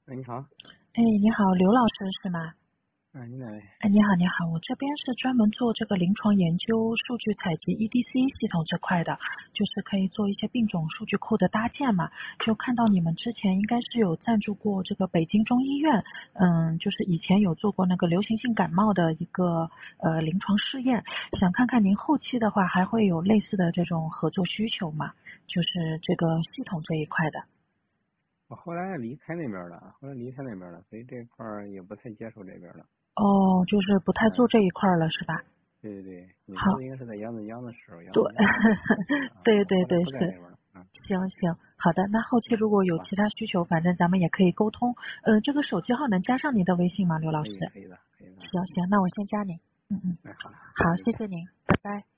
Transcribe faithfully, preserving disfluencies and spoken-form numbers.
哎，你好。 哎，你好，刘老师是吗？ 哎，你哪位？ 哎，你好，你好，我这边是专门做这个临床研究、数据采集、E D C 系统这块的，就是可以做一些病种数据库的搭建嘛。就看到你们之前应该是有赞助过这个北京中医院，嗯，就是以前有做过那个流行性感冒的一个呃临床试验，想看看您后期的话还会有类似的这种合作需求吗？就是这个系统这一块的。 我后来离开那边了，后来离开那边了，所以这块儿也不太接触这边了。 哦，就是不太做嗯， 这一块了，是吧？ 对对对，你说好， 的应该是在扬子江的时候，扬对， 子江的时候做的啊。 对对对， 我后来不在那是， 边了。嗯行行，好的。那后期如果有好吧， 其他需求，反正咱们也可以沟通。呃，这个手机号能加上您的微信吗，刘老师？ 可以可以的，可以的。 行行，那我先加您。嗯嗯， 哎，好， 好， 那就这样。 谢谢您，拜拜。